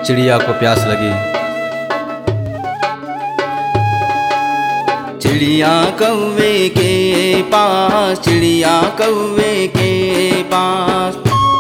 चिड़िया को प्यास लगी। चिड़िया कौवे के पास, चिड़िया कौवे के पास।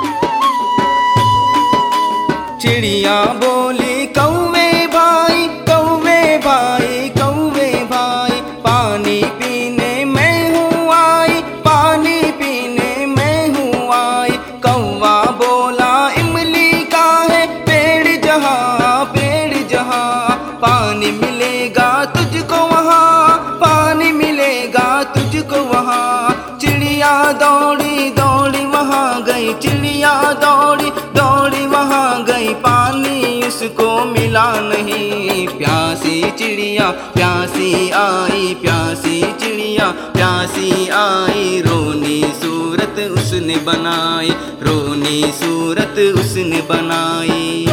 चिड़िया बोली कौवे भाई, कौवे भाई, कौवे भाई, पानी पीने मैं हूँ आई, पानी पीने मैं हूँ आई। कौवा बोला इमली का है पेड़ जहाँ, पेड़ जहाँ, पानी मिलेगा तुझको वहाँ, पानी मिलेगा तुझको वहाँ। चिड़िया दौड़ी दौड़ी वहाँ गई, चिड़िया दौड़ी दौड़ी वहाँ गई, पानी उसको मिला नहीं। प्यासी चिड़िया प्यासी आई, प्यासी चिड़िया प्यासी आई, रोनी सूरत उसने बनाई, रोनी सूरत उसने बनाई।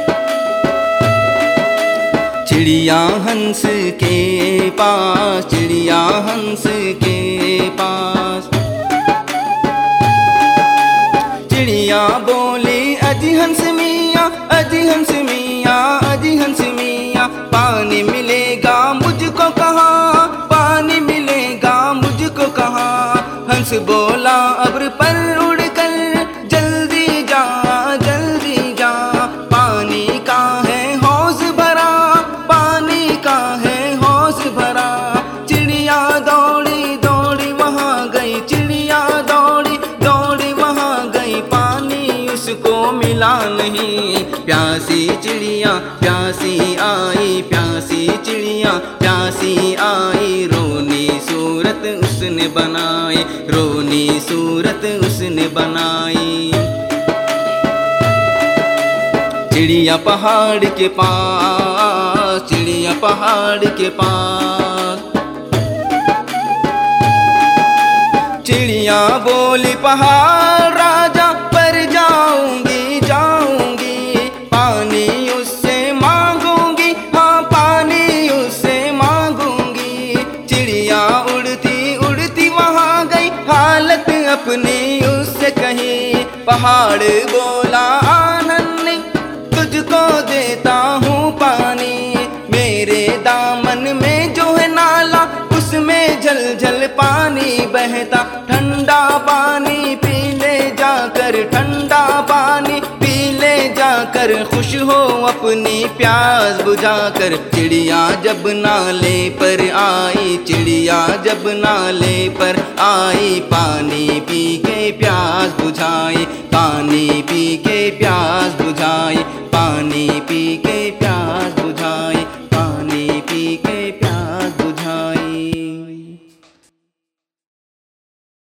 चिड़िया हंस के पास, चिड़िया हंस के पास। चिड़िया बोली अजी हंस मियाँ, अजी हंस मियाँ, अजी हंस मियाँ, पानी मिलेगा मुझको कहाँ, पानी मिलेगा मुझको कहाँ। हंस बोला अब्र पर उड़कर जल्दी जा, जल्दी जा, पानी का है हौज भरा, पानी का है हौज भरा। चिड़िया दौड़ी दौड़ी वहाँ गई, चिड़िया दौड़ी दौड़ी वहाँ गई, पानी उसको मिला नहीं। प्यासी चिड़िया प्यासी आई, प्यासी चिड़िया प्यासी आई, रोनी सूरत उसने बनाई, रोनी सूरत उसने बनाई। चिड़िया पहाड़ के पास, चिड़िया पहाड़ के पास। चिड़िया बोली पहाड़ राजा पर जाऊंगी, जाऊंगी, पानी उससे मांगूंगी, हाँ पानी उससे मांगूंगी। चिड़िया उड़ती उड़ती वहाँ गई, हालत अपनी उससे कही। पहाड़ बोला आनंद नहीं, तुझको देता हूँ पानी, मेरे दामन में जो है नाला उसमें झल झल पानी बहता। ठंडा पानी पी ले जाकर, ठंडा पानी पी ले जाकर, खुश हो अपनी प्यास बुझाकर। चिड़िया जब नाले पर आई, चिड़िया जब नाले पर आई, पानी पी के प्यास बुझाई, पानी पी के प्यास बुझाई, पानी पी के